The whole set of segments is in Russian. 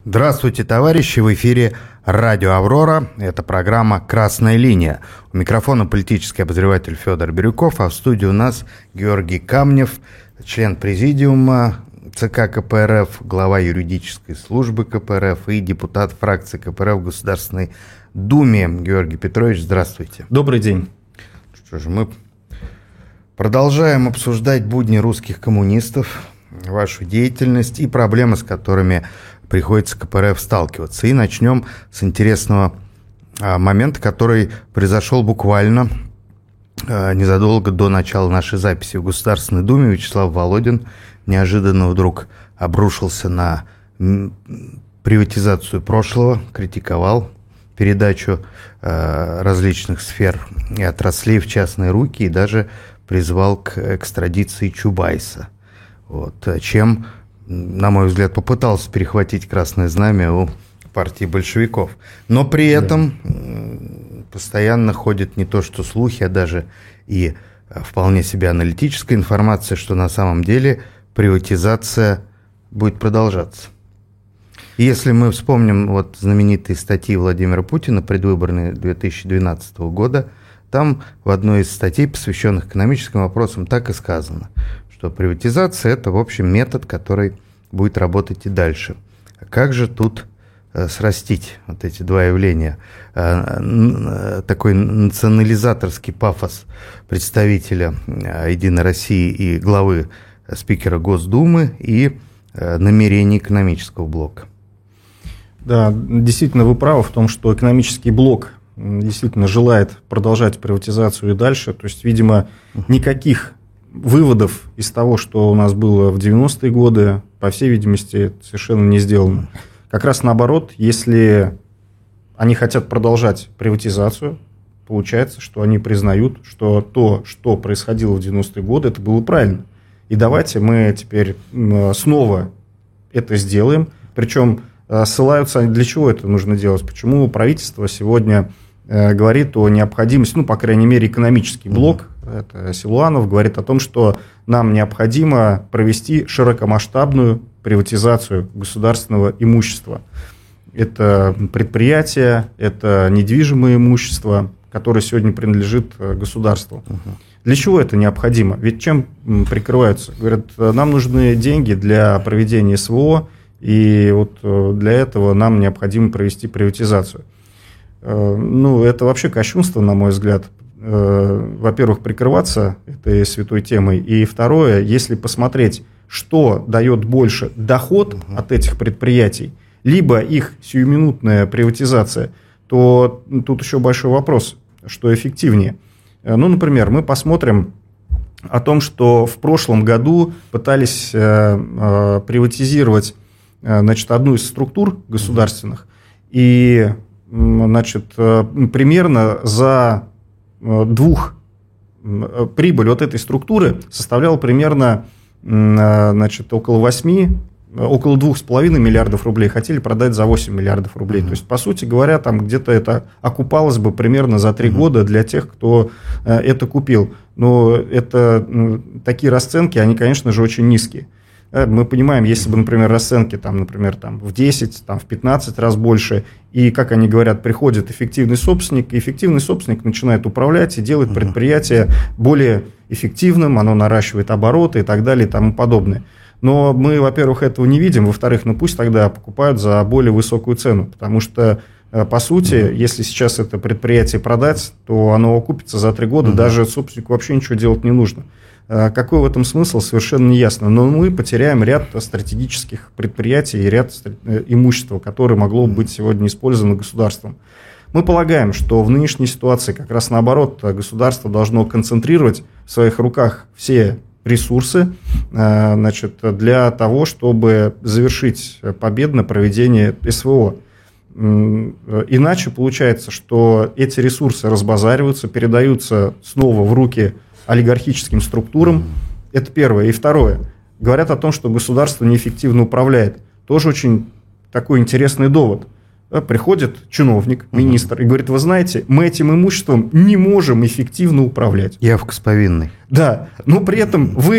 Здравствуйте, товарищи! В эфире радио «Аврора». Это программа «Красная линия». У микрофона политический обозреватель Федор Бирюков, а в студии у нас Георгий Камнев, член президиума ЦК КПРФ, глава юридической службы КПРФ и депутат фракции КПРФ в Государственной Думе. Георгий Петрович, здравствуйте. Добрый день. Что же, мы продолжаем обсуждать будни русских коммунистов, вашу деятельность и проблемы, с которыми приходится КПРФ сталкиваться. И начнем с интересного момента, который произошел буквально незадолго до начала нашей записи в Государственной Думе. Вячеслав Володин неожиданно вдруг обрушился на приватизацию прошлого, критиковал передачу различных сфер и отраслей в частные руки и даже призвал к экстрадиции Чубайса. Чем, на мой взгляд, попытался перехватить красное знамя у партии большевиков. Но при этом постоянно ходят не то что слухи, а даже и вполне себе аналитическая информация, что на самом деле приватизация будет продолжаться. И если мы вспомним знаменитые статьи Владимира Путина, предвыборные 2012 года, там в одной из статей, посвященных экономическим вопросам, так и сказано, что приватизация – это, в общем, метод, который будет работать и дальше. А как же тут срастить эти два явления? Такой национализаторский пафос представителя «Единой России» и главы спикера Госдумы и намерения экономического блока. Да, действительно, вы правы в том, что экономический блок действительно желает продолжать приватизацию и дальше. То есть, видимо, никаких выводов из того, что у нас было в 90-е годы, по всей видимости, совершенно не сделано. Как раз наоборот, если они хотят продолжать приватизацию, получается, что они признают, что то, что происходило в 90-е годы, это было правильно. И давайте мы теперь снова это сделаем. Причем ссылаются, для чего это нужно делать, почему правительство сегодня говорит о необходимости, по крайней мере, экономический блок, это Силуанов, говорит о том, что нам необходимо провести широкомасштабную приватизацию государственного имущества. Это предприятия, это недвижимое имущество, которое сегодня принадлежит государству. Для чего это необходимо? Ведь чем прикрываются? Говорят, нам нужны деньги для проведения СВО, и для этого нам необходимо провести приватизацию. Это вообще кощунство, на мой взгляд. Во-первых, прикрываться этой святой темой. И второе, если посмотреть, что дает больше доход от этих предприятий, либо их сиюминутная приватизация, то тут еще большой вопрос, что эффективнее. Например, мы посмотрим о том, что в прошлом году пытались приватизировать одну из структур государственных, и примерно за прибыль этой структуры составляла примерно около 2,5 миллиардов рублей, хотели продать за 8 миллиардов рублей. То есть, по сути говоря, там где-то это окупалось бы примерно за 3 года для тех, кто это купил. Но такие расценки, они, конечно же, очень низкие. Мы понимаем, если бы, например, расценки в 10, в 15 раз больше, и, как они говорят, приходит эффективный собственник, и эффективный собственник начинает управлять и делает предприятие более эффективным, оно наращивает обороты и так далее и тому подобное. Но мы, во-первых, этого не видим, во-вторых, пусть тогда покупают за более высокую цену, потому что, по сути, если сейчас это предприятие продать, то оно окупится за 3 года, даже собственнику вообще ничего делать не нужно. Какой в этом смысл, совершенно не ясно. Но мы потеряем ряд стратегических предприятий и ряд имущества, которое могло быть сегодня использовано государством. Мы полагаем, что в нынешней ситуации как раз наоборот государство должно концентрировать в своих руках все ресурсы для того, чтобы завершить победное проведение СВО. Иначе получается, что эти ресурсы разбазариваются, передаются снова в руки олигархическим структурам. Это первое. И второе. Говорят о том, что государство неэффективно управляет. Тоже очень такой интересный довод. Приходит чиновник, министр, и говорит: вы знаете, мы этим имуществом не можем эффективно управлять. Явка с повинной. Да, но при этом вы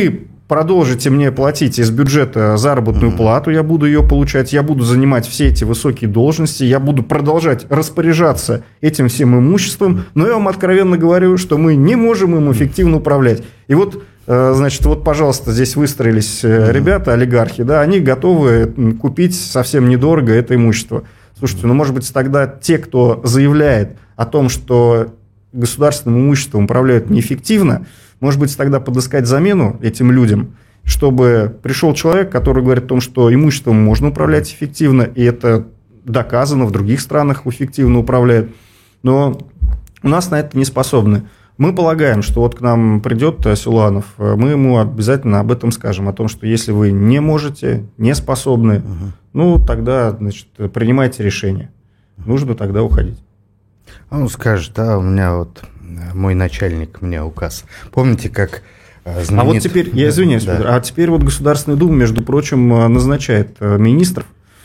продолжите мне платить из бюджета заработную плату, я буду ее получать, я буду занимать все эти высокие должности, я буду продолжать распоряжаться этим всем имуществом, но я вам откровенно говорю, что мы не можем им эффективно управлять. И вот, значит, вот, пожалуйста, здесь выстроились ребята, олигархи, да, они готовы купить совсем недорого это имущество. Слушайте, ну, может быть, тогда те, кто заявляет о том, что государственным имуществом управляют неэффективно, может быть, тогда подыскать замену этим людям, чтобы пришел человек, который говорит о том, что имуществом можно управлять эффективно, и это доказано, в других странах эффективно управляют, но у нас на это не способны. Мы полагаем, что вот к нам придет Силуанов, мы ему обязательно об этом скажем, о том, что если вы не можете, не способны, ну, тогда, значит, принимайте решение. Нужно тогда уходить. Он скажет, да, у меня вот мой начальник мне указ. Помните, как знаменит... А вот теперь, я извиняюсь, да. Федор, а теперь вот Государственная Дума, между прочим, назначает министров,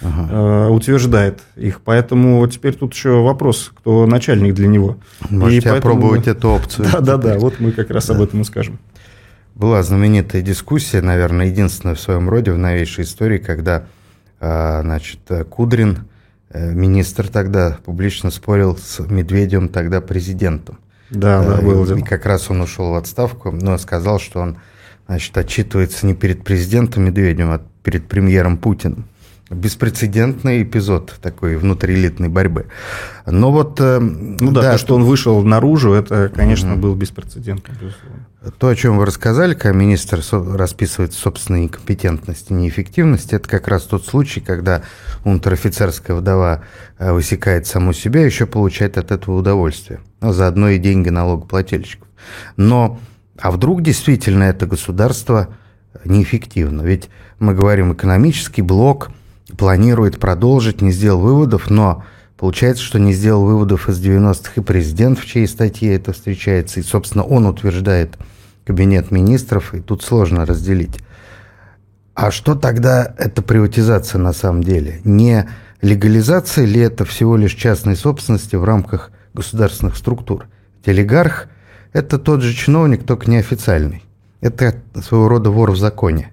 утверждает их. Поэтому теперь тут еще вопрос, кто начальник для него. Можете опробовать эту опцию. Да, вот мы как раз об этом и скажем. Была знаменитая дискуссия, наверное, единственная в своем роде в новейшей истории, когда, значит, Кудрин, министр тогда, публично спорил с Медведевым, тогда президентом. Да, было дело. И как раз он ушел в отставку, но сказал, что он, значит, отчитывается не перед президентом Медведевым, а перед премьером Путиным. Беспрецедентный эпизод такой внутриэлитной борьбы. Но вот... Ну да, то, что он вышел наружу, это, конечно, был беспрецедентно, безусловно. То, о чем вы рассказали, когда министр расписывает собственные некомпетентности, неэффективности, это как раз тот случай, когда унтер-офицерская вдова высекает саму себя и еще получает от этого удовольствие. А заодно и деньги налогоплательщиков. Но, а вдруг действительно это государство неэффективно? Ведь мы говорим, экономический блок планирует продолжить, не сделал выводов, но получается, что не сделал выводов из 90-х и президент, в чьей статье это встречается, и, собственно, он утверждает кабинет министров, и тут сложно разделить. А что тогда это приватизация на самом деле? Не легализация ли это всего лишь частной собственности в рамках государственных структур? Ведь олигарх – это тот же чиновник, только неофициальный. Это своего рода вор в законе.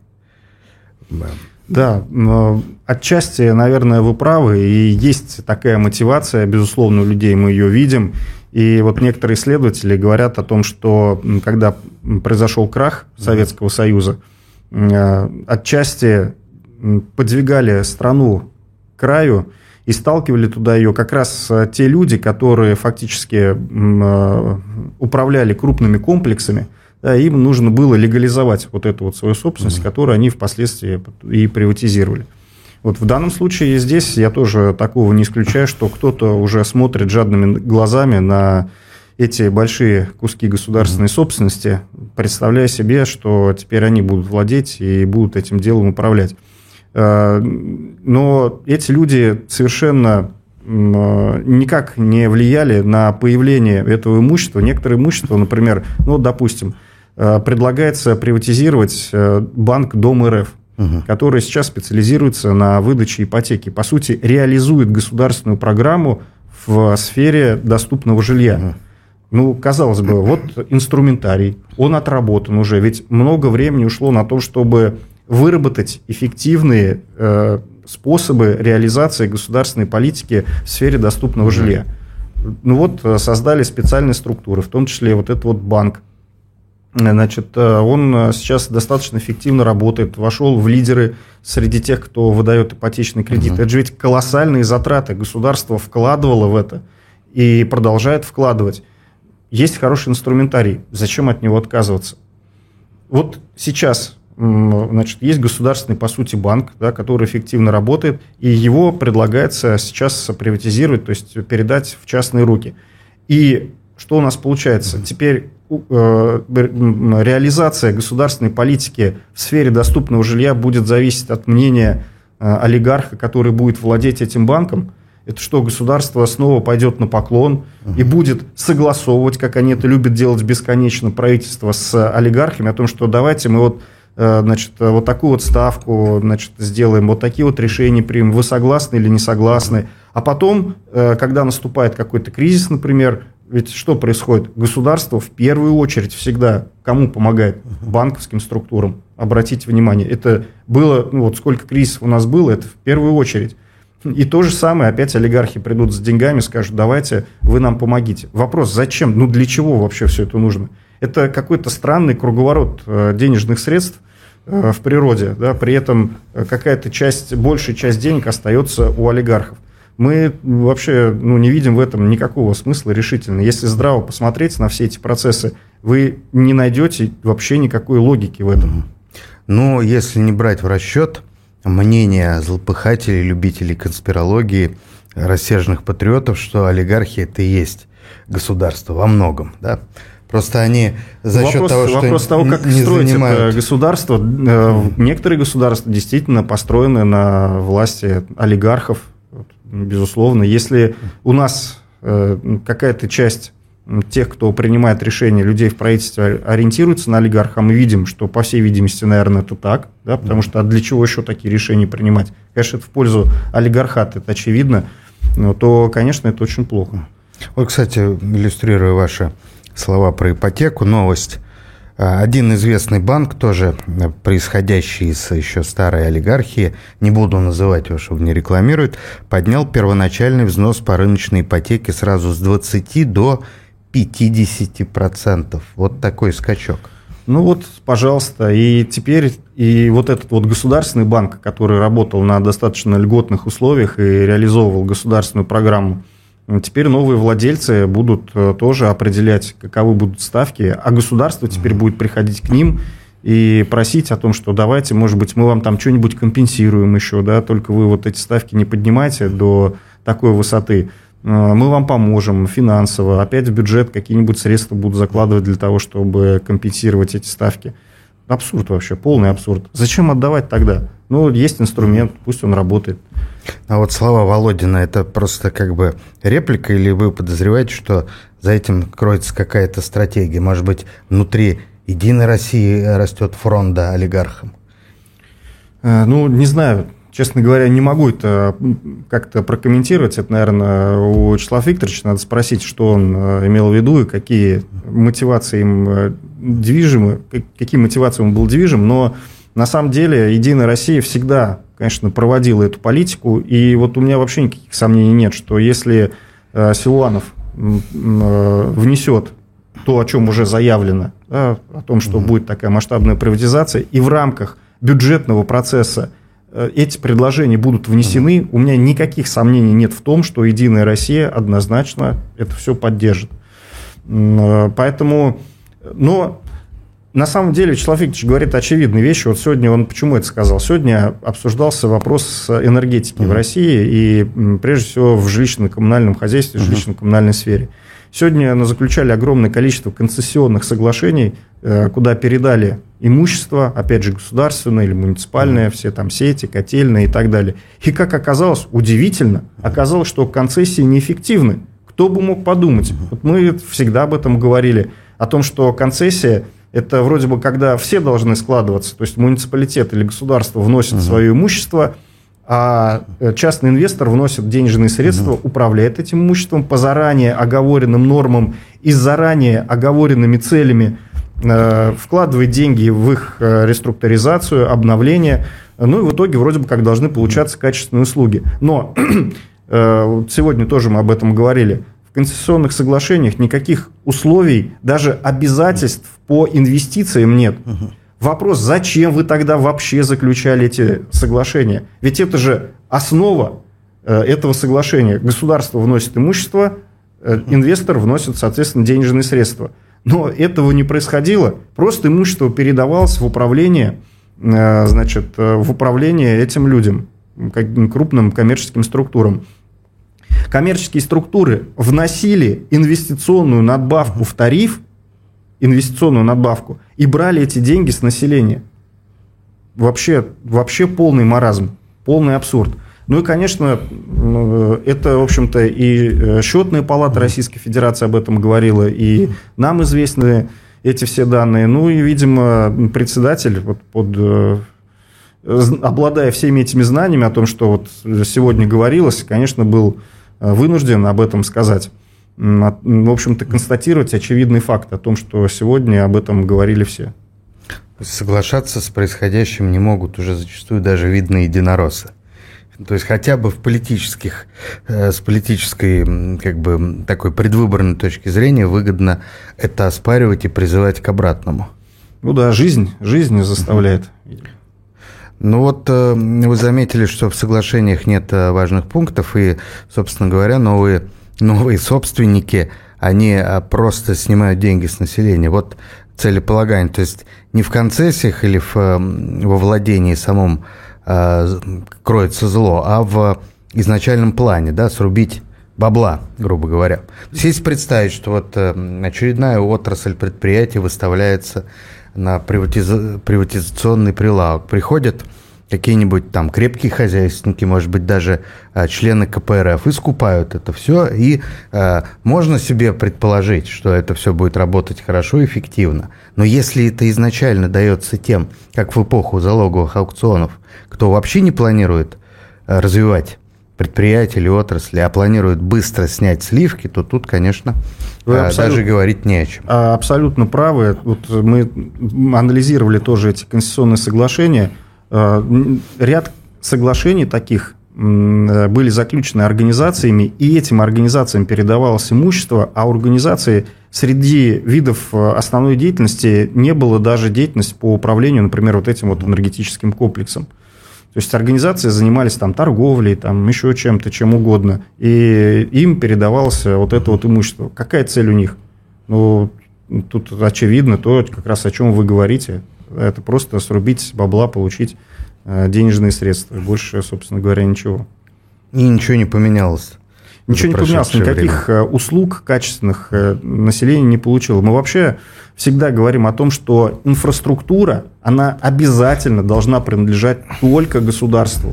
Да, отчасти, наверное, вы правы, и есть такая мотивация, безусловно, у людей, мы ее видим. И вот некоторые исследователи говорят о том, что когда произошел крах Советского Союза, отчасти подвигали страну к краю и сталкивали туда ее как раз те люди, которые фактически управляли крупными комплексами. Да, им нужно было легализовать вот эту вот свою собственность, которую они впоследствии и приватизировали. Вот в данном случае здесь я тоже такого не исключаю, что кто-то уже смотрит жадными глазами на эти большие куски государственной собственности, представляя себе, что теперь они будут владеть и будут этим делом управлять. Но эти люди совершенно никак не влияли на появление этого имущества. Некоторые имущества, например, ну, допустим, предлагается приватизировать банк Дом РФ, который сейчас специализируется на выдаче ипотеки. По сути, реализует государственную программу в сфере доступного жилья. Ну, казалось бы, вот инструментарий, он отработан уже. Ведь много времени ушло на то, чтобы выработать эффективные способы реализации государственной политики в сфере доступного жилья. Ну вот, создали специальные структуры, в том числе вот этот вот банк. Значит, он сейчас достаточно эффективно работает, вошел в лидеры среди тех, кто выдает ипотечный кредит. Это же ведь колоссальные затраты. Государство вкладывало в это и продолжает вкладывать. Есть хороший инструментарий. Зачем от него отказываться? Вот сейчас, значит, есть государственный, по сути, банк, да, который эффективно работает, и его предлагается сейчас приватизировать, то есть передать в частные руки. И что у нас получается? Теперь реализация государственной политики в сфере доступного жилья будет зависеть от мнения олигарха, который будет владеть этим банком. Это что, государство снова пойдет на поклон и будет согласовывать, как они это любят делать бесконечно, правительство с олигархами, о том, что давайте мы вот, значит, вот такую вот ставку, значит, сделаем, вот такие вот решения примем, вы согласны или не согласны. А потом, когда наступает какой-то кризис, например, ведь что происходит? Государство в первую очередь всегда кому помогает? Банковским структурам. обратите внимание, это было, вот сколько кризисов у нас было, это в первую очередь. И то же самое, опять олигархи придут с деньгами, скажут, давайте вы нам помогите. Вопрос, зачем, для чего вообще все это нужно? Это какой-то странный круговорот денежных средств в природе, да, при этом какая-то большая часть денег остается у олигархов. Мы вообще не видим в этом никакого смысла решительно. Если здраво посмотреть на все эти процессы, вы не найдете вообще никакой логики в этом. Но если не брать в расчет мнение злопыхателей, любителей конспирологии, рассерженных патриотов, что олигархи – это и есть государство во многом, да? Просто они за счет того, что вопрос того, как строить это государство, некоторые государства действительно построены на власти олигархов, безусловно. Если у нас какая-то часть тех, кто принимает решения, людей в правительстве, ориентируется на олигарха, мы видим, что, по всей видимости, наверное, это так, да, потому что для чего еще такие решения принимать? Конечно, это в пользу олигархата, это очевидно, то, конечно, это очень плохо. Вот, кстати, иллюстрируя ваши слова про ипотеку, новость. Один известный банк, тоже происходящий из еще старой олигархии, не буду называть его, чтобы не рекламируют, поднял первоначальный взнос по рыночной ипотеке сразу с 20 до 50%. Вот такой скачок. Пожалуйста, и теперь и вот этот вот государственный банк, который работал на достаточно льготных условиях и реализовывал государственную программу, теперь новые владельцы будут тоже определять, каковы будут ставки, а государство теперь будет приходить к ним и просить о том, что давайте, может быть, мы вам там что-нибудь компенсируем еще, да, только вы вот эти ставки не поднимайте до такой высоты, мы вам поможем финансово, опять в бюджет какие-нибудь средства будут закладывать для того, чтобы компенсировать эти ставки. Абсурд вообще, полный абсурд. Зачем отдавать тогда? Есть инструмент, пусть он работает. А вот слова Володина, это просто как бы реплика, или вы подозреваете, что за этим кроется какая-то стратегия? Может быть, внутри Единой России растет фронт олигархам? Не знаю. Честно говоря, не могу это как-то прокомментировать. Это, наверное, у Вячеслава Викторовича надо спросить, что он имел в виду и какие мотивации им движимы, какие мотивации он был движим. Но на самом деле Единая Россия всегда, конечно, проводила эту политику. И вот у меня вообще никаких сомнений нет, что если Силуанов внесет то, о чем уже заявлено, да, о том, что будет такая масштабная приватизация, и в рамках бюджетного процесса эти предложения будут внесены, у меня никаких сомнений нет в том, что Единая Россия однозначно это все поддержит. Поэтому, но на самом деле Вячеслав Викторович говорит очевидные вещи. Вот сегодня он почему это сказал? Сегодня обсуждался вопрос энергетики в России и, прежде всего, в жилищно-коммунальном хозяйстве, в жилищно-коммунальной сфере. Сегодня заключали огромное количество концессионных соглашений, куда передали имущество, опять же, государственное или муниципальное, все там сети, котельные и так далее. И, как оказалось, удивительно, оказалось, что концессии неэффективны. Кто бы мог подумать? Вот мы всегда об этом говорили, о том, что концессия – это вроде бы когда все должны складываться, то есть муниципалитет или государство вносит свое имущество, а частный инвестор вносит денежные средства, управляет этим имуществом по заранее оговоренным нормам и с заранее оговоренными целями, вкладывает деньги в их реструктуризацию, обновление, и в итоге вроде бы как должны получаться качественные услуги. Но сегодня тоже мы об этом говорили. В концессионных соглашениях никаких условий, даже обязательств по инвестициям нет. Вопрос, зачем вы тогда вообще заключали эти соглашения? Ведь это же основа этого соглашения. Государство вносит имущество, инвестор вносит, соответственно, денежные средства. Но этого не происходило. Просто имущество передавалось в управление, в управление этим людям, крупным коммерческим структурам. Коммерческие структуры вносили инвестиционную надбавку в тариф, инвестиционную надбавку, и брали эти деньги с населения. Вообще полный маразм, полный абсурд. И, конечно, это, в общем-то, и Счетная палата Российской Федерации об этом говорила, и нам известны эти все данные. И, видимо, председатель, обладая всеми этими знаниями о том, что вот сегодня говорилось, конечно, был вынужден об этом сказать. В общем-то, констатировать очевидный факт о том, что сегодня об этом говорили все. Соглашаться с происходящим не могут уже зачастую даже видные единороссы. То есть хотя бы с политической, как бы, такой предвыборной точки зрения выгодно это оспаривать и призывать к обратному. Ну да, жизнь заставляет. Ну вот вы заметили, что в соглашениях нет важных пунктов, и, собственно говоря, новые собственники, они просто снимают деньги с населения. Вот целеполагание, то есть не в концессиях или во владении самом кроется зло, а в изначальном плане, да, срубить бабла, грубо говоря. То есть если представить, что вот очередная отрасль предприятия выставляется на приватизационный прилавок, приходят какие-нибудь там крепкие хозяйственники, может быть, даже члены КПРФ, и скупают это все, и можно себе предположить, что это все будет работать хорошо и эффективно. Но если это изначально дается тем, как в эпоху залоговых аукционов, кто вообще не планирует развивать предприятия или отрасли, а планирует быстро снять сливки, то тут, конечно, даже говорить не о чем. Абсолютно правы. Вот мы анализировали тоже эти конституционные соглашения. Ряд соглашений таких были заключены организациями, и этим организациям передавалось имущество, а у организации среди видов основной деятельности не было даже деятельности по управлению, например, вот этим вот энергетическим комплексом. То есть организации занимались там торговлей, там еще чем-то, чем угодно, и им передавалось вот это вот имущество. Какая цель у них? Ну, тут очевидно то, как раз о чем вы говорите. Это просто срубить бабла, получить денежные средства. Больше, собственно говоря, ничего. И ничего не поменялось. Ничего не поменялось, никаких услуг качественных население не получило. Мы вообще всегда говорим о том, что инфраструктура, она обязательно должна принадлежать только государству.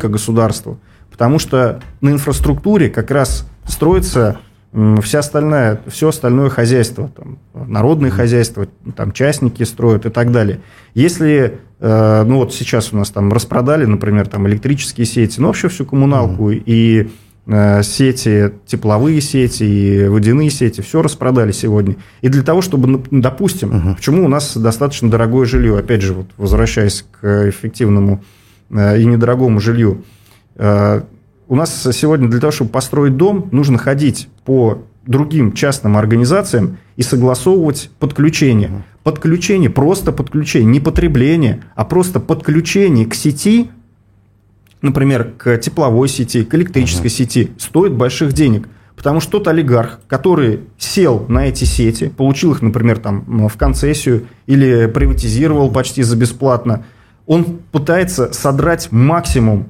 Потому что на инфраструктуре как раз строится все остальное хозяйство, там, народное хозяйство, там, частники строят и так далее. Если, ну вот сейчас у нас там распродали, например, там, электрические сети, ну вообще всю коммуналку, и сети, тепловые сети, и водяные сети, все распродали сегодня. И для того, чтобы, допустим, почему у нас достаточно дорогое жилье, опять же, вот, возвращаясь к эффективному и недорогому жилью, у нас сегодня для того, чтобы построить дом, нужно ходить по другим частным организациям и согласовывать подключение. Подключение, просто подключение, не потребление, а просто подключение к сети, например, к тепловой сети, к электрической сети, стоит больших денег. Потому что тот олигарх, который сел на эти сети, получил их, например, там, в концессию или приватизировал почти за бесплатно, он пытается содрать максимум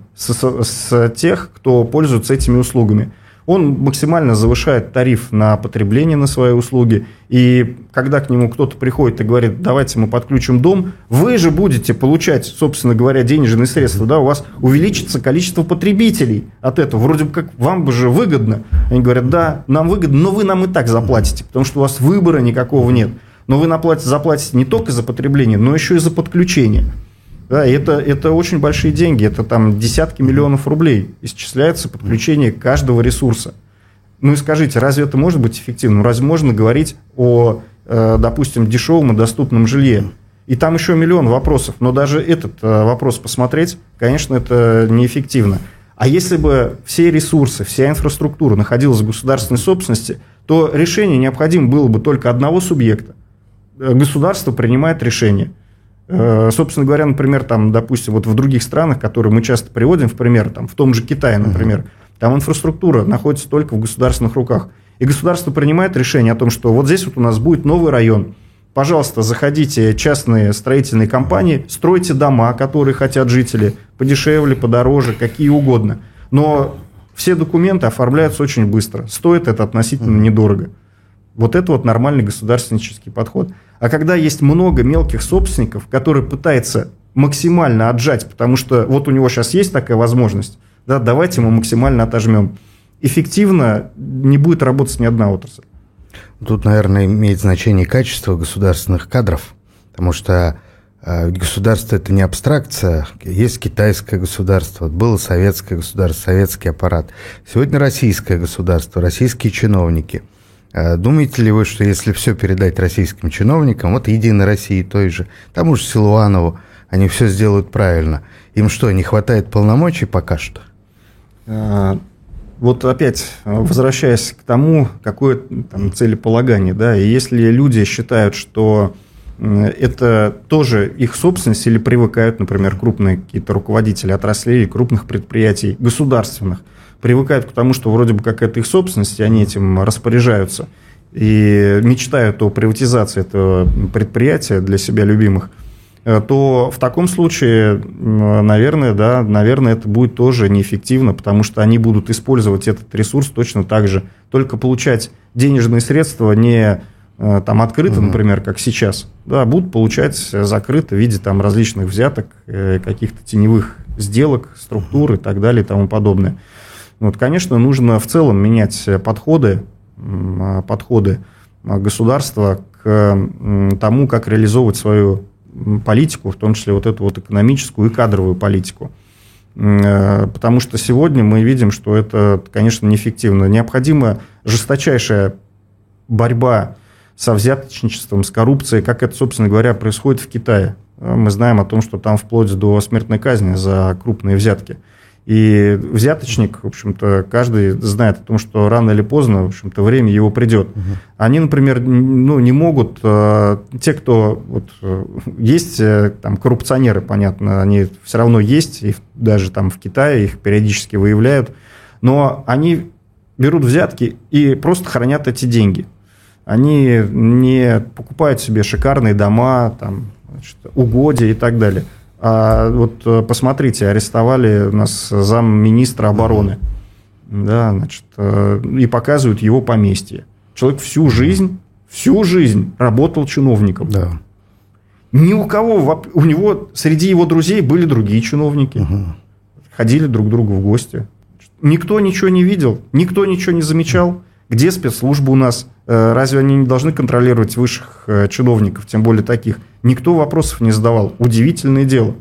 с тех, кто пользуется этими услугами. Он максимально завышает тариф на потребление на свои услуги. И когда к нему кто-то приходит и говорит, давайте мы подключим дом, вы же будете получать, собственно говоря, денежные средства. Да, у вас увеличится количество потребителей от этого. Вроде бы как вам бы же выгодно. Они говорят, да, нам выгодно, но вы нам и так заплатите, потому что у вас выбора никакого нет. Но вы заплатите не только за потребление, но еще и за подключение. Да, это очень большие деньги, это там десятки миллионов рублей исчисляется подключение каждого ресурса. Ну и скажите, разве это может быть эффективным? Разве можно говорить о, допустим, дешевом и доступном жилье? И там еще миллион вопросов, но даже этот вопрос посмотреть, конечно, это неэффективно. А если бы все ресурсы, вся инфраструктура находилась в государственной собственности, то решение необходимо было бы только одного субъекта. Государство принимает решение. Собственно говоря, например, там, допустим, вот в других странах, которые мы часто приводим в пример, там, в том же Китае, например, там инфраструктура находится только в государственных руках. И государство принимает решение о том, что вот здесь вот у нас будет новый район. Пожалуйста, заходите, частные строительные компании, стройте дома, которые хотят жители, подешевле, подороже, какие угодно. Но все документы оформляются очень быстро. Стоит это относительно недорого. Вот это вот нормальный государственнический подход. А когда есть много мелких собственников, которые пытаются максимально отжать, потому что вот у него сейчас есть такая возможность, да, давайте мы максимально отожмем. Эффективно не будет работать ни одна отрасль. Тут, наверное, имеет значение качество государственных кадров, потому что государство – это не абстракция. Есть китайское государство, было советское государство, советский аппарат. Сегодня российское государство, российские чиновники. Думаете ли вы, что если все передать российским чиновникам, вот «Единой России» той же, тому же Силуанову, они все сделают правильно? Им что, не хватает полномочий пока что? Вот опять, возвращаясь к тому, какое там целеполагание, да, и если люди считают, что это тоже их собственность, или привыкают, например, крупные какие-то руководители отраслей, крупных предприятий государственных, привыкают к тому, что вроде бы как это их собственность, и они этим распоряжаются, и мечтают о приватизации этого предприятия для себя любимых, то в таком случае, наверное, это будет тоже неэффективно, потому что они будут использовать этот ресурс точно так же, только получать денежные средства не там открыто, например, как сейчас, да, будут получать закрыто в виде там различных взяток, каких-то теневых сделок, структур и так далее и тому подобное. Вот, конечно, нужно в целом менять подходы государства к тому, как реализовывать свою политику, в том числе вот эту вот экономическую и кадровую политику. Потому что сегодня мы видим, что это, конечно, неэффективно. Необходима жесточайшая борьба со взяточничеством, с коррупцией, как это, собственно говоря, происходит в Китае. Мы знаем о том, что там вплоть до смертной казни за крупные взятки. И взяточник, в общем-то, каждый знает о том, что рано или поздно, в общем-то, время его придет. Они, например, не могут, те, кто вот, есть там коррупционеры, понятно, они все равно есть, и даже там в Китае их периодически выявляют, но они берут взятки и просто хранят эти деньги. Они не покупают себе шикарные дома, там, значит, угодья и так далее. А вот посмотрите, арестовали у нас замминистра обороны, да, значит, и показывают его поместье. Человек всю жизнь работал чиновником. Да. Ни у кого, у него среди его друзей были другие чиновники, ходили друг к другу в гости. Никто ничего не видел, никто ничего не замечал. Где спецслужбы у нас? Разве они не должны контролировать высших чиновников, тем более таких? Никто вопросов не задавал. Удивительное дело.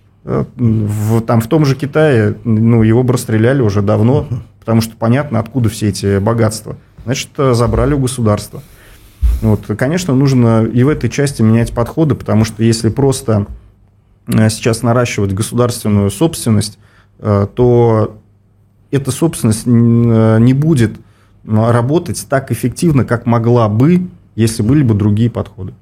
В том же Китае его бы расстреляли уже давно, потому что понятно, откуда все эти богатства. Значит, забрали у государства. Вот, конечно, нужно и в этой части менять подходы, потому что если просто сейчас наращивать государственную собственность, то эта собственность не будет работать так эффективно, как могла бы, если были бы другие подходы.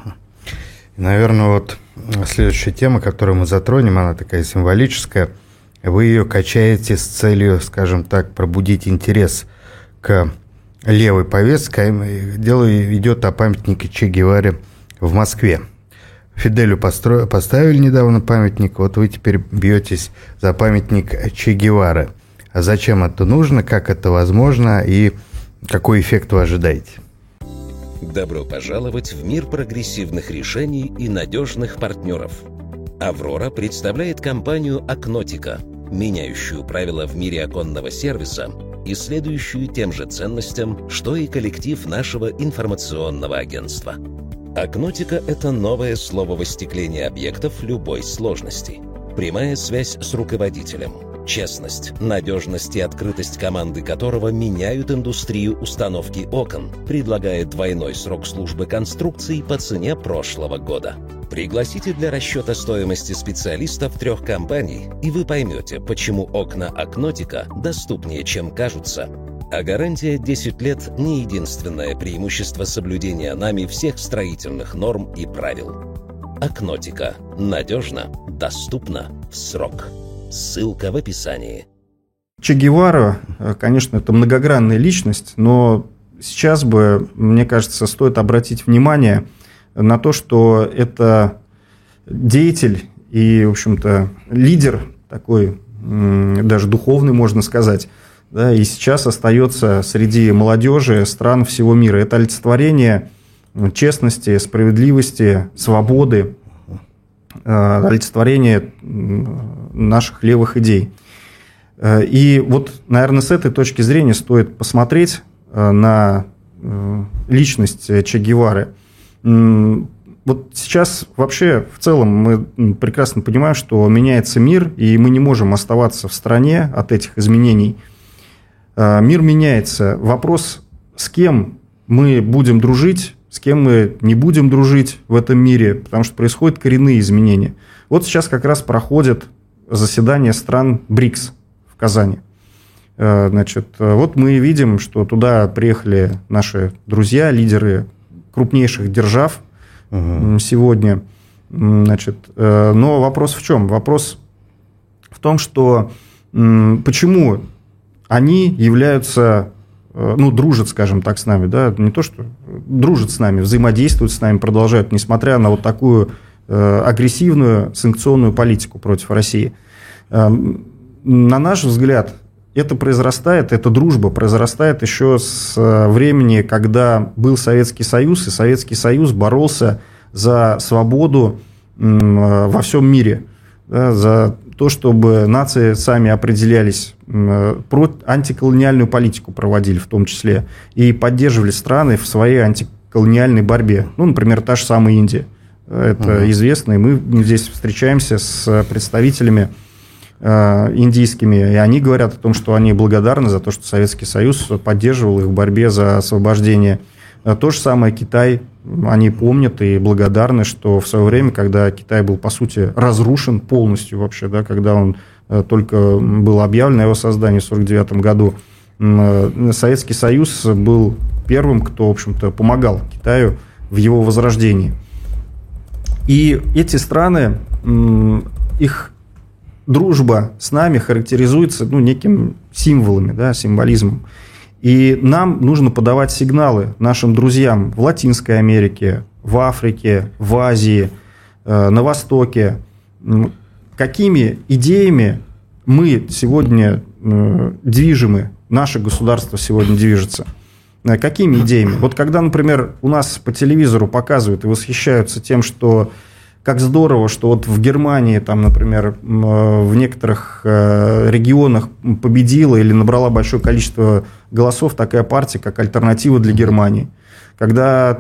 Наверное, вот следующая тема, которую мы затронем, она такая символическая. Вы ее качаете с целью, скажем так, пробудить интерес к левой повестке. Дело идет о памятнике Че Геваре в Москве. Фиделю поставили недавно памятник, вот вы теперь бьетесь за памятник Че Гевары. А зачем это нужно, как это возможно и какой эффект вы ожидаете? Добро пожаловать в мир прогрессивных решений и надежных партнеров. «Аврора» представляет компанию «Акнотика», меняющую правила в мире оконного сервиса и следующую тем же ценностям, что и коллектив нашего информационного агентства. «Акнотика» — это новое слово остекления объектов любой сложности. Прямая связь с руководителем. Честность, надежность и открытость команды которого меняют индустрию установки окон, предлагает двойной срок службы конструкций по цене прошлого года. Пригласите для расчета стоимости специалистов 3 компаний, и вы поймете, почему окна «Акнотика» доступнее, чем кажутся. А гарантия 10 лет – не единственное преимущество соблюдения нами всех строительных норм и правил. «Акнотика» – надежно, доступно, в срок. Ссылка в описании. Че Гевара, конечно, это многогранная личность, но сейчас бы, мне кажется, стоит обратить внимание на то, что это деятель и, в общем-то, лидер такой, даже духовный, можно сказать, да, и сейчас остается среди молодежи стран всего мира. Это олицетворение честности, справедливости, свободы, олицетворение наших левых идей. И вот, наверное, с этой точки зрения стоит посмотреть на личность Че Гевары. Вот сейчас вообще в целом мы прекрасно понимаем, что меняется мир, и мы не можем оставаться в стороне от этих изменений. Мир меняется. Вопрос, с кем мы будем дружить, с кем мы не будем дружить в этом мире, потому что происходят коренные изменения. Вот сейчас как раз проходит заседание стран БРИКС в Казани. Значит, вот мы видим, что туда приехали наши друзья, лидеры крупнейших держав сегодня. Значит, но вопрос в чем? Вопрос в том, что почему они являются, дружат, скажем так, с нами, да, не то, что дружат с нами, взаимодействуют с нами, продолжают, несмотря на вот такую агрессивную санкционную политику против России. На наш взгляд, это произрастает, эта дружба произрастает еще с времени, когда был Советский Союз, и Советский Союз боролся за свободу во всем мире, да, за то, чтобы нации сами определялись, антиколониальную политику проводили в том числе, и поддерживали страны в своей антиколониальной борьбе. Ну, например, та же самая Индия. Это известно, и мы здесь встречаемся с представителями индийскими, и они говорят о том, что они благодарны за то, что Советский Союз поддерживал их в борьбе за освобождение. То же самое Китай, они помнят и благодарны, что в свое время, когда Китай был, по сути, разрушен полностью вообще, да, когда он только был объявлен о его создании в 1949 году, Советский Союз был первым, кто, в общем-то, помогал Китаю в его возрождении. И эти страны, их дружба с нами характеризуется неким символами, да, символизмом. И нам нужно подавать сигналы нашим друзьям в Латинской Америке, в Африке, в Азии, на Востоке, какими идеями мы сегодня движимы, наше государство сегодня движется. Какими идеями? Вот когда, например, у нас по телевизору показывают и восхищаются тем, что как здорово, что вот в Германии, там, например, в некоторых регионах победила или набрала большое количество голосов такая партия, как «Альтернатива для Германии». Когда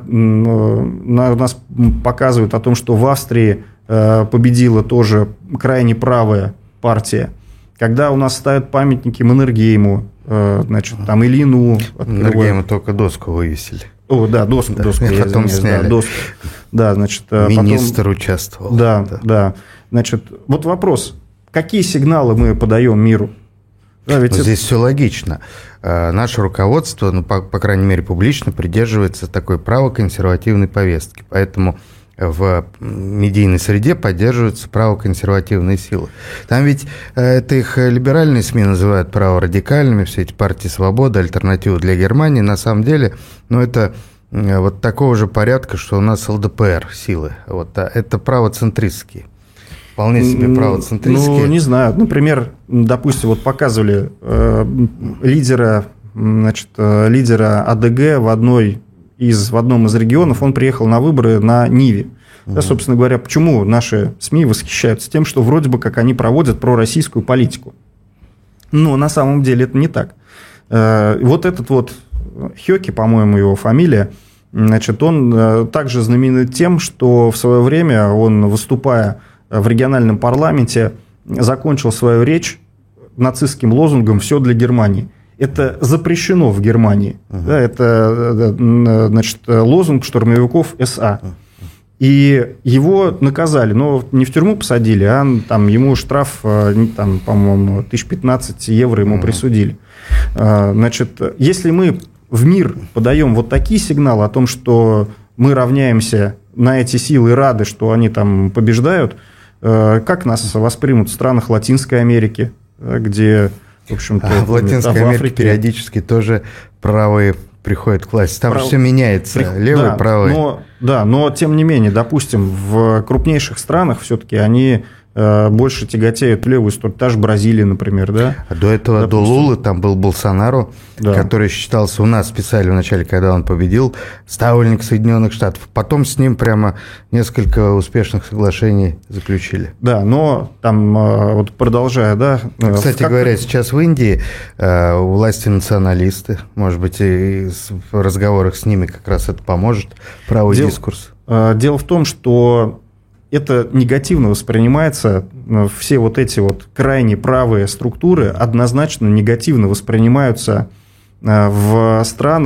нас показывают о том, что в Австрии победила тоже крайне правая партия. Когда у нас ставят памятники Маннергейму, значит, там Ильину. Маннергейму только доску вывесили. О, да, доску потом сняли. Да, доску. Да, значит, министр участвовал. Да. Значит, вот вопрос. Какие сигналы мы подаем миру? Да, ведь здесь все логично. Наше руководство, по крайней мере, публично придерживается такой правоконсервативной повестки. Поэтому в медийной среде поддерживаются правоконсервативные силы. Там ведь это их либеральные СМИ называют праворадикальными, все эти партии свободы, альтернатива для Германии. На самом деле, это вот такого же порядка, что у нас ЛДПР силы. Вот, это правоцентристские. Вполне себе правоцентристские. Не знаю. Например, допустим, вот показывали лидера АДГ в одном из регионов, он приехал на выборы на Ниве. Да, собственно говоря, почему наши СМИ восхищаются тем, что вроде бы как они проводят пророссийскую политику. Но на самом деле это не так. Вот этот вот Хёки, по-моему, его фамилия, значит, он также знаменит тем, что в свое время он, выступая в региональном парламенте, закончил свою речь нацистским лозунгом «Все для Германии». Это запрещено в Германии. Да, это, значит, лозунг штурмовиков СА. И его наказали, но не в тюрьму посадили, а там, ему штраф, там, по-моему, 1015 евро ему присудили. Значит, если мы в мир подаем вот такие сигналы о том, что мы равняемся на эти силы и рады, что они там побеждают, как нас воспримут в странах Латинской Америки, где... В общем-то, в Латинской Америке периодически тоже правые приходят к власти. Там все меняется, левый, правый. Но тем не менее, допустим, в крупнейших странах все-таки они больше тяготеют в левую сторону. Та же Бразилия, например, да? А до этого, допустим, до Лулы, там был Болсонару, да, который считался, у нас писали вначале, когда он победил, ставленник Соединенных Штатов. Потом с ним прямо несколько успешных соглашений заключили. Да, но там, вот продолжая, да... Кстати говоря, сейчас в Индии власти националисты, может быть, и в разговорах с ними как раз это поможет, правый дискурс. Дело в том, что это негативно воспринимается, все вот эти вот крайне правые структуры однозначно негативно воспринимаются в странах,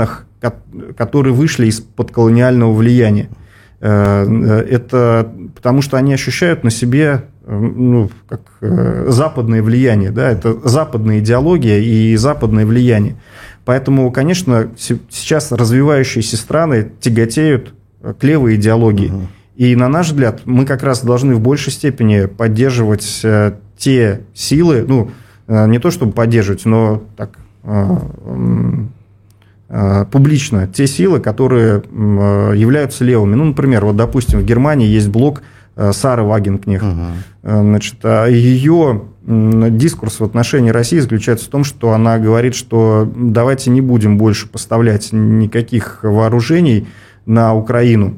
которые вышли из-под колониального влияния. Это потому что они ощущают на себе как западное влияние, да, это западная идеология и западное влияние. Поэтому, конечно, сейчас развивающиеся страны тяготеют к левой идеологии. И, на наш взгляд, мы как раз должны в большей степени поддерживать те силы, не то чтобы поддерживать, но так публично те силы, которые являются левыми. Например, вот, допустим, в Германии есть блок Сары Вагенкнехт. Значит, ее дискурс в отношении России заключается в том, что она говорит, что давайте не будем больше поставлять никаких вооружений на Украину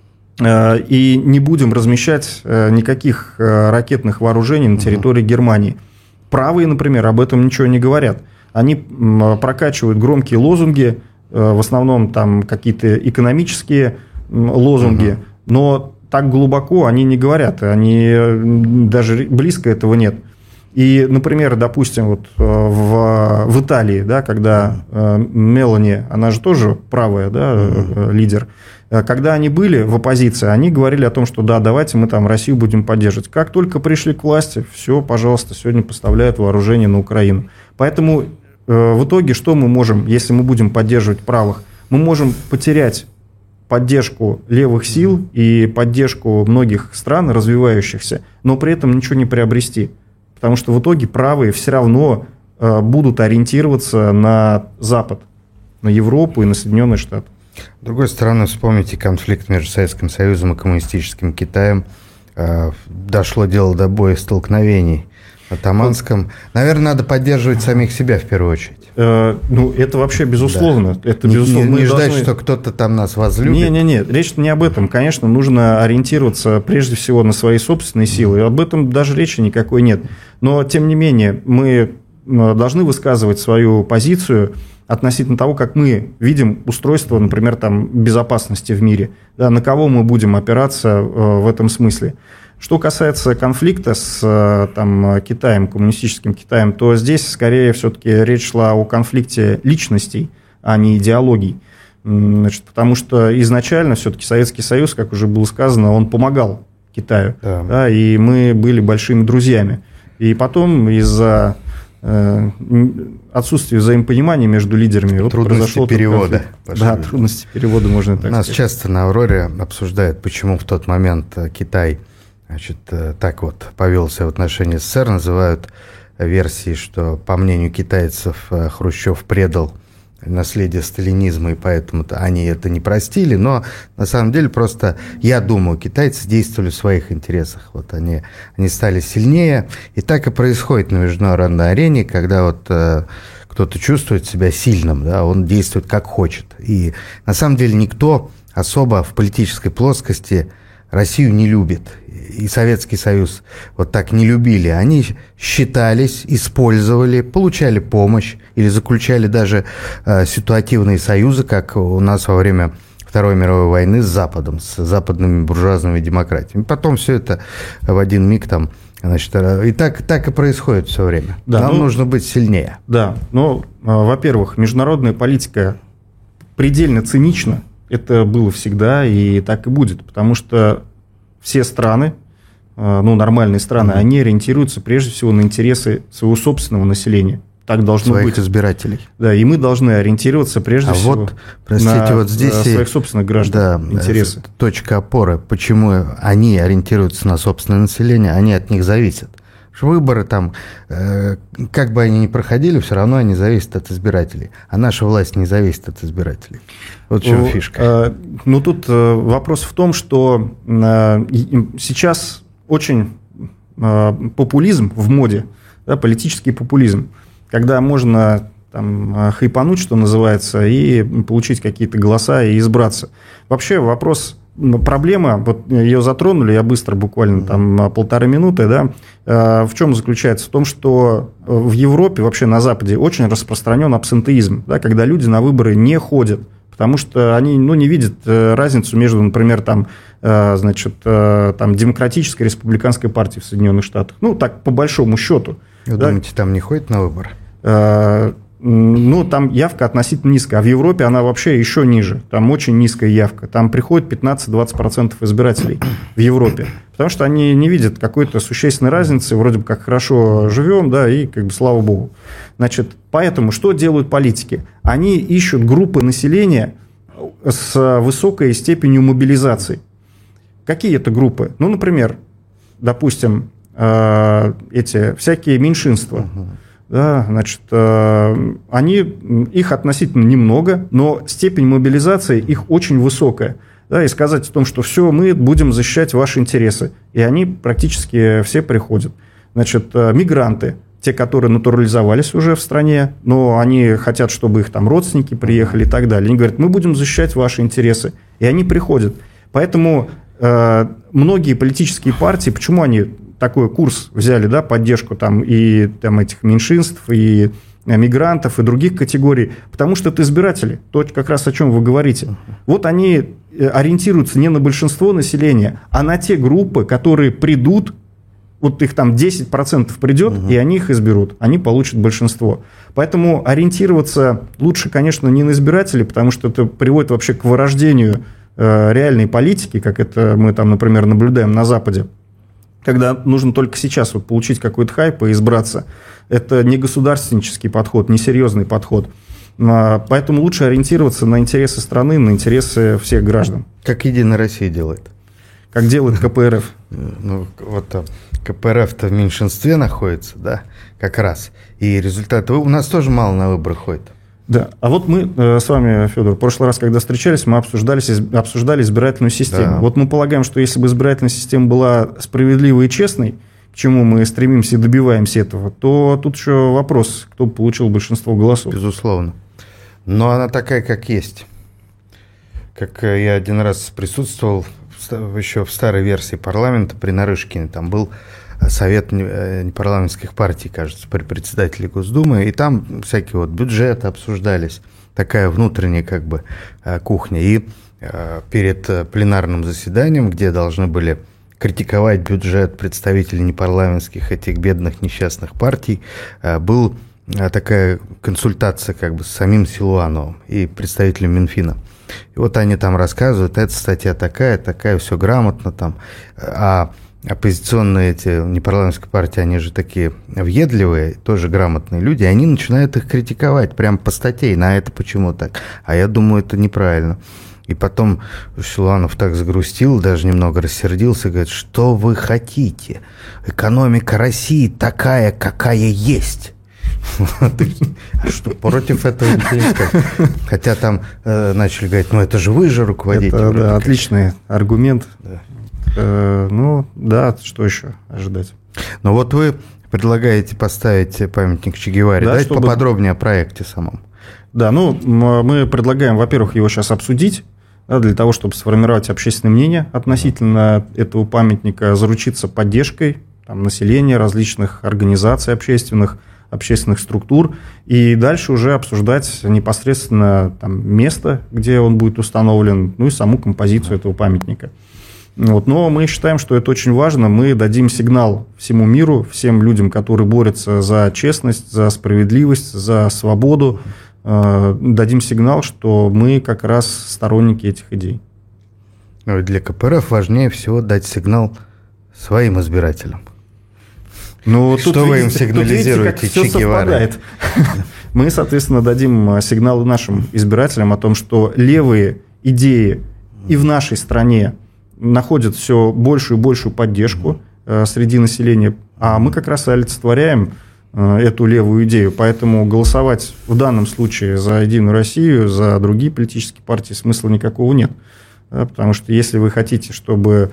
и не будем размещать никаких ракетных вооружений на территории Германии. Правые, например, об этом ничего не говорят. Они прокачивают громкие лозунги, в основном там какие-то экономические лозунги, но так глубоко они не говорят, они даже близко этого нет. И, например, допустим, вот в Италии, да, когда Мелани, она же тоже правая, да, лидер, когда они были в оппозиции, они говорили о том, что да, давайте мы там Россию будем поддерживать. Как только пришли к власти, все, пожалуйста, сегодня поставляют вооружение на Украину. Поэтому в итоге что мы можем, если мы будем поддерживать правых? Мы можем потерять поддержку левых сил и поддержку многих стран развивающихся, но при этом ничего не приобрести. Потому что в итоге правые все равно будут ориентироваться на Запад, на Европу и на Соединенные Штаты. С другой стороны, вспомните конфликт между Советским Союзом и коммунистическим Китаем. Дошло дело до боестолкновений на Таманском. Наверное, надо поддерживать самих себя в первую очередь. Это вообще безусловно. Да. Это безусловно. Не ждать, что кто-то там нас возлюбит. Нет, речь не об этом. Конечно, нужно ориентироваться прежде всего на свои собственные силы. И об этом даже речи никакой нет. Но, тем не менее, мы должны высказывать свою позицию относительно того, как мы видим устройство, например, там, безопасности в мире. Да, на кого мы будем опираться в этом смысле. Что касается конфликта с Китаем, коммунистическим Китаем, то здесь скорее все-таки речь шла о конфликте личностей, а не идеологий. Значит, потому что изначально все-таки Советский Союз, как уже было сказано, он помогал Китаю, да, и мы были большими друзьями. И потом из-за отсутствия взаимопонимания между лидерами трудности перевода. Да, трудности перевода, можно так сказать. Нас часто на «Авроре» обсуждают, почему в тот момент Китай так вот повел себя в отношении СССР, называют версией, что, по мнению китайцев, Хрущев предал наследие сталинизма, и поэтому они это не простили, но на самом деле просто, я думаю, китайцы действовали в своих интересах. Вот они стали сильнее, и так и происходит на международной арене, когда вот кто-то чувствует себя сильным, да, он действует как хочет. И на самом деле никто особо в политической плоскости Россию не любит, и Советский Союз вот так не любили. Они считались, использовали, получали помощь или заключали даже ситуативные союзы, как у нас во время Второй мировой войны с Западом, с западными буржуазными демократиями. Потом все это в один миг там, значит, и так и происходит все время. Да, нам нужно быть сильнее. Да, но, во-первых, международная политика предельно цинична. Это было всегда и так и будет, потому что все страны, нормальные страны, они ориентируются прежде всего на интересы своего собственного населения. Так должно быть. Своих избирателей. Да, и мы должны ориентироваться прежде всего вот, простите, на вот здесь своих собственных граждан, интересы. Точка опоры, почему они ориентируются на собственное население, они от них зависят. Выборы там, как бы они ни проходили, все равно они зависят от избирателей. А наша власть не зависит от избирателей. Вот в чем фишка. Тут вопрос в том, что сейчас очень популизм в моде, да, политический популизм, когда можно там хайпануть, что называется, и получить какие-то голоса и избраться. Вообще вопрос... Проблема, вот ее затронули, я быстро, буквально там 1,5 минуты, да, в чем заключается? В том, что в Европе, вообще на Западе, очень распространен абсентеизм, да, когда люди на выборы не ходят, потому что они не видят разницу между, например, там, демократической и республиканской партией в Соединенных Штатах. Так, по большому счету. Вы думаете, там не ходят на выборы? ну, там явка относительно низкая, а в Европе она вообще еще ниже, там очень низкая явка, там приходит 15-20% избирателей в Европе, потому что они не видят какой-то существенной разницы, вроде бы как хорошо живем, да, и как бы слава богу. Значит, поэтому что делают политики? Они ищут группы населения с высокой степенью мобилизации. Какие это группы? Ну, например, допустим, эти всякие меньшинства. Да, значит, их относительно немного, но степень мобилизации их очень высокая. Да, и сказать о том, что все, мы будем защищать ваши интересы. И они практически все приходят. Значит, мигранты, те, которые натурализовались уже в стране, но они хотят, чтобы их там родственники приехали и так далее. Они говорят, мы будем защищать ваши интересы. И они приходят. Поэтому многие политические партии, почему они такой курс взяли, да, поддержку там, и там, этих меньшинств, и мигрантов, и других категорий, потому что это избиратели, то как раз о чем вы говорите. Вот они ориентируются не на большинство населения, а на те группы, которые придут, вот их там 10% придет, и они их изберут, они получат большинство. Поэтому ориентироваться лучше, конечно, не на избирателей, потому что это приводит вообще к вырождению реальной политики, как это мы там, например, наблюдаем на Западе, когда нужно только сейчас вот получить какой-то хайп и избраться. Это не государственнический подход, не серьезный подход. Поэтому лучше ориентироваться на интересы страны, на интересы всех граждан. Как «Единая Россия» делает. Как делает КПРФ. Ну, вот КПРФ-то в меньшинстве находится, да, как раз. И результаты у нас тоже мало на выборы ходит. Да, а вот мы с вами, Федор, в прошлый раз, когда встречались, мы обсуждали избирательную систему. Да. Вот мы полагаем, что если бы избирательная система была справедливой и честной, к чему мы стремимся и добиваемся этого, то тут еще вопрос, кто получил большинство голосов. Безусловно. Но она такая, как есть. Как я один раз присутствовал еще в старой версии парламента при Нарышкине, там был совет непарламентских партий, кажется, при председателе Госдумы, и там всякие вот бюджеты обсуждались, такая внутренняя как бы кухня. И перед пленарным заседанием, где должны были критиковать бюджет представителей непарламентских этих бедных несчастных партий, была такая консультация как бы с самим Силуановым и представителем Минфина. И вот они там рассказывают, эта статья такая, все грамотно там, а оппозиционные эти непарламентские партии, они же такие въедливые, тоже грамотные люди, и они начинают их критиковать прям по статье, на это почему так, а я думаю, это неправильно. И потом Силуанов так загрустил, даже немного рассердился, говорит, что вы хотите? Экономика России такая, какая есть. А что, против этого ничего не сказать? Хотя там начали говорить, ну это же вы же руководитель. Это да, отличный аргумент. Да. Ну, да, что еще ожидать? Ну, вот вы предлагаете поставить памятник Че Геваре. Да, давайте поподробнее о проекте самом. Да, ну, мы предлагаем, во-первых, его сейчас обсудить, да, для того, чтобы сформировать общественное мнение относительно этого памятника, заручиться поддержкой там, населения, различных организаций общественных структур, и дальше уже обсуждать непосредственно там, место, где он будет установлен, ну и саму композицию этого памятника. Вот. Но мы считаем, что это очень важно. Мы дадим сигнал всему миру, всем людям, которые борются за честность, за справедливость, за свободу, дадим сигнал, что мы как раз сторонники этих идей. Для КПРФ важнее всего дать сигнал своим избирателям. Ну, что тут, вы им сигнализируете, Че Геваре? Мы, соответственно, дадим сигнал нашим избирателям о том, что левые идеи и в нашей стране находят все большую и большую поддержку среди населения, а мы как раз олицетворяем эту левую идею. Поэтому голосовать в данном случае за «Единую Россию», за другие политические партии смысла никакого нет. Да, потому что если вы хотите, чтобы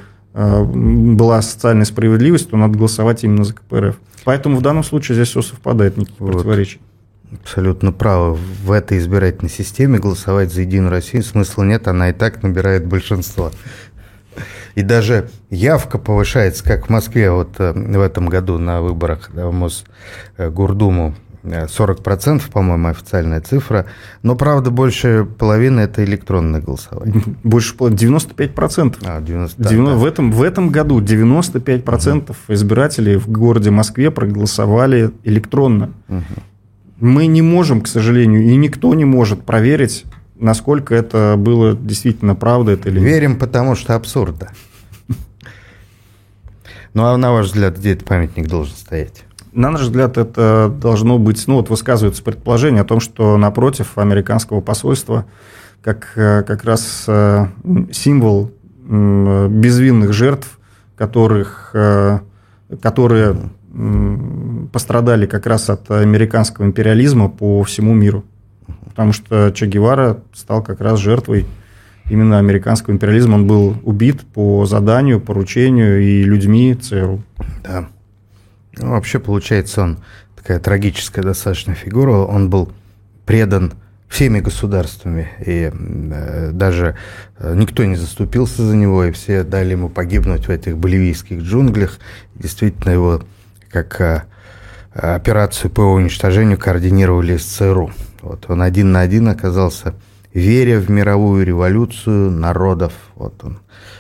была социальная справедливость, то надо голосовать именно за КПРФ. Поэтому в данном случае здесь все совпадает, никаких противоречий. Абсолютно правы. В этой избирательной системе голосовать за «Единую Россию» смысла нет, она и так набирает большинство. И даже явка повышается, как в Москве вот в этом году на выборах в Мосгордуму. 40%, по-моему, официальная цифра. Но, правда, больше половины – это электронное голосование. Больше половины, 95%. 90, в этом году 95% избирателей в городе Москве проголосовали электронно. Мы не можем, к сожалению, и никто не может проверить, насколько это было действительно правда это или нет. Верим, потому что абсурдно. Ну, а на ваш взгляд, где этот памятник должен стоять? На наш взгляд, это должно быть, высказывается предположение о том, что напротив американского посольства, как раз символ безвинных жертв, которые пострадали как раз от американского империализма по всему миру. Потому что Че Гевара стал как раз жертвой именно американского империализма. Он был убит по заданию, поручению и людьми ЦРУ. Да. Ну, вообще, получается, он такая трагическая достаточно фигура. Он был предан всеми государствами, и даже никто не заступился за него, и все дали ему погибнуть в этих боливийских джунглях. Действительно, его как операцию по уничтожению координировали с ЦРУ. Вот он один на один оказался, веря в мировую революцию народов. Вот он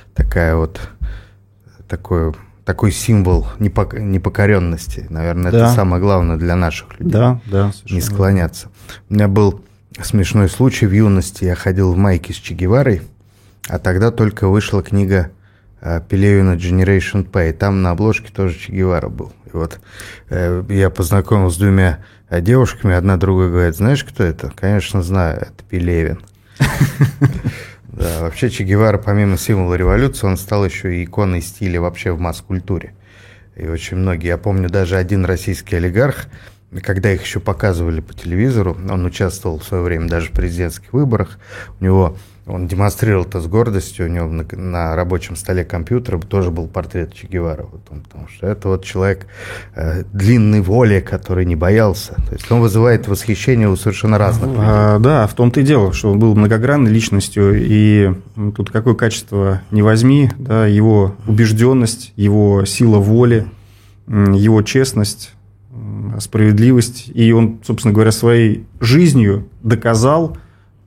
такой символ непокоренности. Наверное, да. Это самое главное для наших людей. Да, не склоняться. У меня был смешной случай в юности. Я ходил в майке с Че Геварой, а тогда только вышла книга Пелевина «Generation P». Там на обложке тоже Че Гевара был. И вот я познакомился с двумя девушками. Одна другой говорит: знаешь, кто это? Конечно, знаю, это Пелевин. Да, вообще Че Гевара, помимо символа революции, он стал еще и иконой стиля вообще в масс-культуре. И очень многие, я помню, даже один российский олигарх, когда их еще показывали по телевизору, он участвовал в свое время даже в президентских выборах, он демонстрировал это с гордостью, у него на рабочем столе компьютера тоже был портрет Че Гевары, потому что это вот человек длинной воли, который не боялся. То есть он вызывает восхищение у совершенно разных людей. Да, в том-то и дело, что он был многогранной личностью, и тут какое качество не возьми, да, его убежденность, его сила воли, его честность, справедливость, и он, собственно говоря, своей жизнью доказал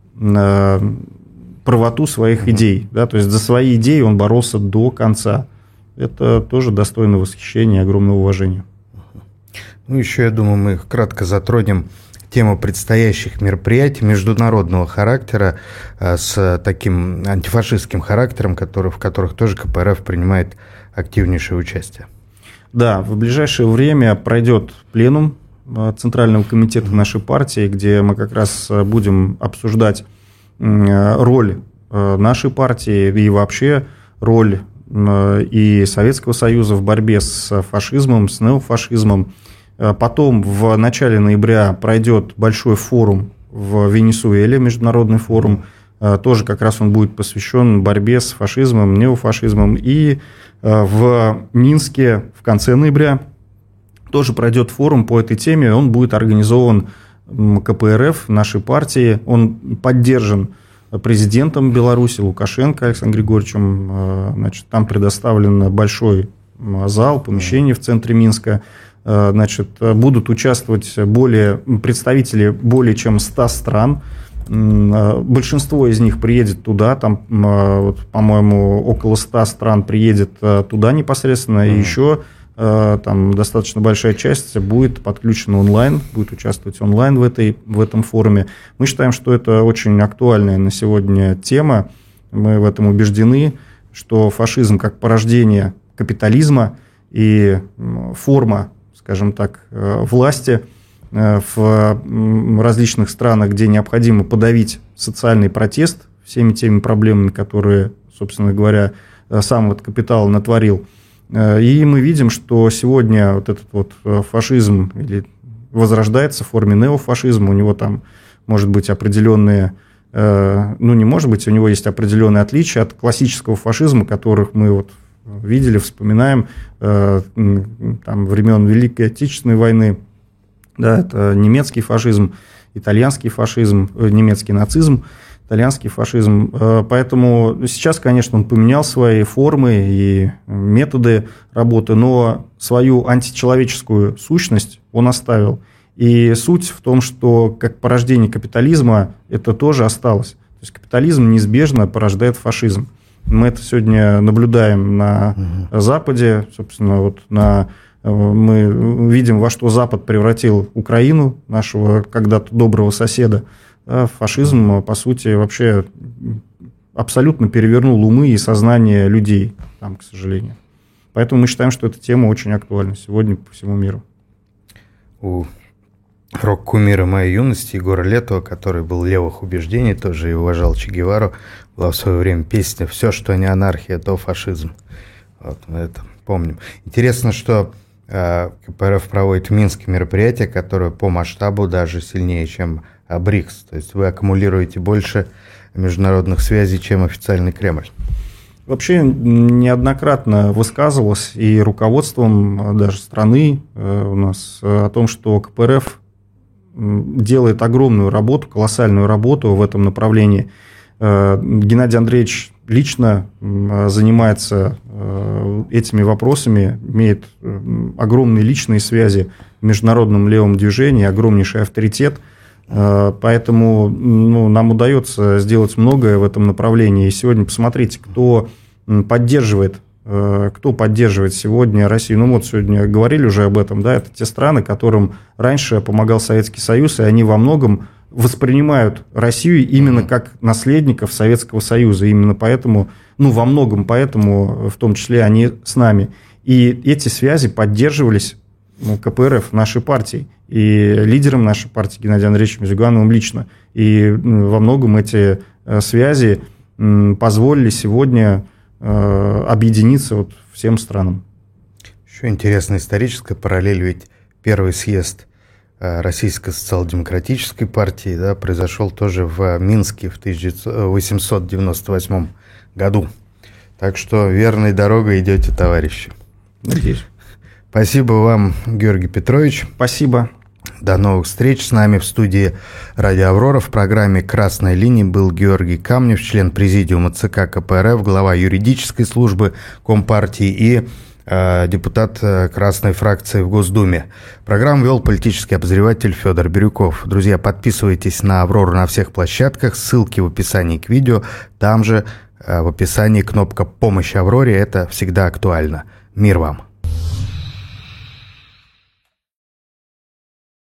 правоту своих идей, да, то есть за свои идеи он боролся до конца. Это тоже достойно восхищения и огромного уважения. Ну, еще, я думаю, мы кратко затронем тему предстоящих мероприятий международного характера с таким антифашистским характером, в которых тоже КПРФ принимает активнейшее участие. Да, в ближайшее время пройдет пленум Центрального комитета нашей партии, где мы как раз будем обсуждать роль нашей партии и вообще роль и Советского Союза в борьбе с фашизмом, с неофашизмом. Потом в начале ноября пройдет большой форум в Венесуэле, международный форум. Тоже как раз он будет посвящен борьбе с фашизмом, неофашизмом. И в Минске в конце ноября тоже пройдет форум по этой теме. Он будет организован КПРФ, нашей партии. Он поддержан президентом Беларуси Лукашенко Александром Григорьевичем. Значит, там предоставлен большой зал, помещение в центре Минска. Значит, будут участвовать представители более чем 100 стран. Большинство из них приедет туда, там, вот, по-моему, около 100 стран приедет туда непосредственно, и еще там достаточно большая часть будет подключена онлайн, будет участвовать онлайн в этом форуме. Мы считаем, что это очень актуальная на сегодня тема. Мы в этом убеждены, что фашизм как порождение капитализма и форма, скажем так, власти в различных странах, где необходимо подавить социальный протест всеми теми проблемами, которые, собственно говоря, сам вот капитал натворил. И мы видим, что сегодня вот этот вот фашизм возрождается в форме неофашизма. У него там может быть определенные, не может быть, у него есть определенные отличия от классического фашизма, которых мы вот видели, вспоминаем там, времен Великой Отечественной войны. Да, это немецкий фашизм, итальянский фашизм, немецкий нацизм, итальянский фашизм. Поэтому сейчас, конечно, он поменял свои формы и методы работы, но свою античеловеческую сущность он оставил. И суть в том, что как порождение капитализма это тоже осталось. То есть капитализм неизбежно порождает фашизм. Мы это сегодня наблюдаем на Западе, собственно, вот на Мы видим, во что Запад превратил Украину, нашего когда-то доброго соседа. Фашизм, по сути, вообще абсолютно перевернул умы и сознание людей, там, к сожалению. Поэтому мы считаем, что эта тема очень актуальна сегодня по всему миру. У рок-кумира моей юности Егора Летова, который был левых убеждений, тоже и уважал Че Гевару, была в свое время песня «Все, что не анархия, то фашизм». Вот, мы это помним. Интересно, что КПРФ проводит в Минске мероприятие, которое по масштабу даже сильнее, чем БРИКС. То есть вы аккумулируете больше международных связей, чем официальный Кремль. Вообще неоднократно высказывалось и руководством даже страны у нас о том, что КПРФ делает огромную работу, колоссальную работу в этом направлении. Геннадий Андреевич лично занимается этими вопросами, имеет огромные личные связи в международном левом движении, огромнейший авторитет. Поэтому нам удается сделать многое в этом направлении. И сегодня посмотрите, кто поддерживает сегодня Россию. Вот сегодня говорили уже об этом, да, это те страны, которым раньше помогал Советский Союз, и они во многом воспринимают Россию именно как наследников Советского Союза. Именно поэтому, во многом поэтому, в том числе, они с нами. И эти связи поддерживались КПРФ, нашей партией, и лидером нашей партии Геннадием Андреевичем Зюгановым лично. И во многом эти связи позволили сегодня объединиться всем странам. Еще интересная историческая параллель, ведь первый съезд Российской социал-демократической партии, да, произошел тоже в Минске в 1898 году. Так что верной дорогой идете, товарищи. Надеюсь. Спасибо вам, Георгий Петрович. Спасибо. До новых встреч. С нами в студии «Радио Аврора» в программе «Красная линия» был Георгий Камнев, член президиума ЦК КПРФ, глава юридической службы Компартии и депутат Красной фракции в Госдуме. Программу вел политический обозреватель Федор Бирюков. Друзья, подписывайтесь на «Аврору» на всех площадках. Ссылки в описании к видео. Там же в описании кнопка «Помощь Авроре». Это всегда актуально. Мир вам!